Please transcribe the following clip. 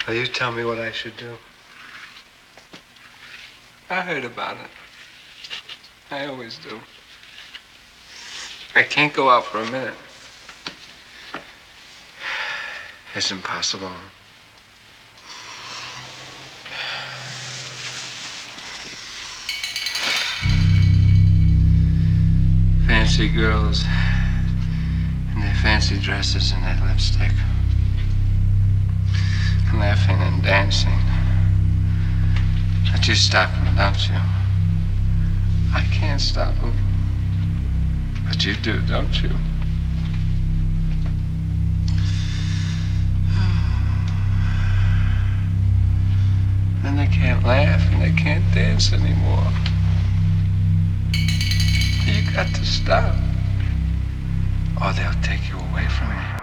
Now you tell me what I should do. I heard about it. I always do. I can't go out for a minute. It's impossible. Fancy girls in their fancy dresses and their lipstick. Laughing and dancing. But you stop them, don't you? I can't stop them. But you do, don't you? Then they can't laugh and they can't dance anymore. You got to stop, or they'll take you away from me.